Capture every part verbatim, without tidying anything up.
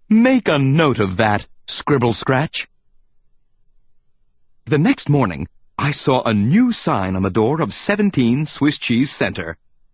Make a note of that, Scribble Scratch. The next morning, I saw a new sign on the door of seventeen Swiss Cheese Center.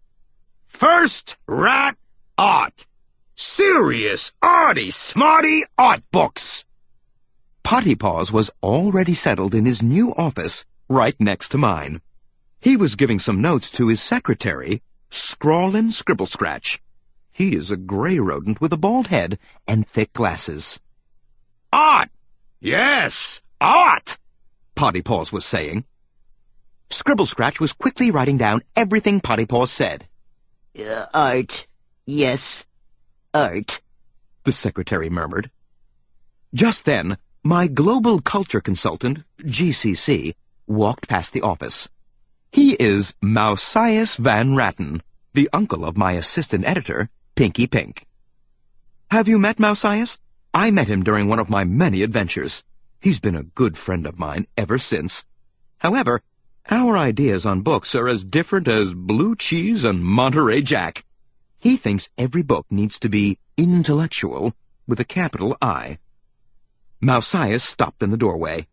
First Rat Art. Serious, arty, smarty art books. Potty Paws was already settled in his new office right next to mine. He was giving some notes to his secretary, Scrawlin' Scribble Scratch. He is a gray rodent with a bald head and thick glasses. Art! Yes, art! Potty Paws was saying. Scribble Scratch was quickly writing down everything Potty Paws said. Uh, art. Yes, art, the secretary murmured. Just then, my global culture consultant, G C C, walked past the office. He is Mausias Van Ratten, the uncle of my assistant editor, Pinky Pink. Have you met Mausias? I met him during one of my many adventures. He's been a good friend of mine ever since. However, our ideas on books are as different as blue cheese and Monterey Jack. He thinks every book needs to be intellectual with a capital I. Mausias stopped in the doorway.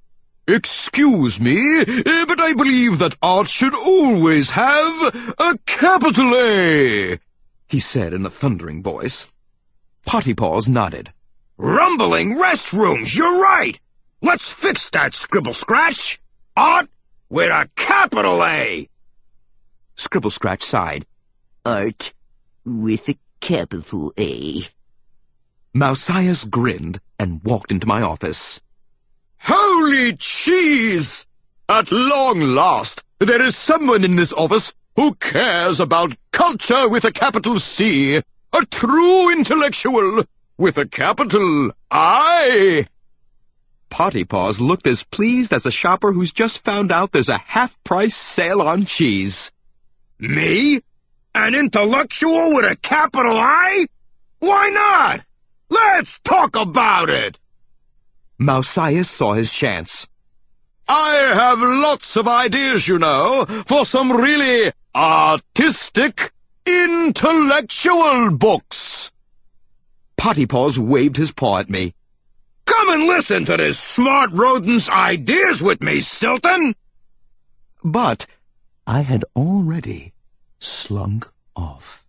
Excuse me, but I believe that art should always have a capital A, he said in a thundering voice. Potty Paws nodded. Rumbling restrooms, you're right. Let's fix that, Scribble Scratch. Art with a capital A. Scribble Scratch sighed. Art with a capital A. Mausias grinned and walked into my office. Holy cheese! At long last, there is someone in this office who cares about culture with a capital C, a true intellectual with a capital I. Potty Paws looked as pleased as a shopper who's just found out there's a half-price sale on cheese. Me? An intellectual with a capital I? Why not? Let's talk about it! Mausias saw his chance. I have lots of ideas, you know, for some really artistic, intellectual books. Potty Paws waved his paw at me. Come and listen to this smart rodent's ideas with me, Stilton. But I had already slunk off.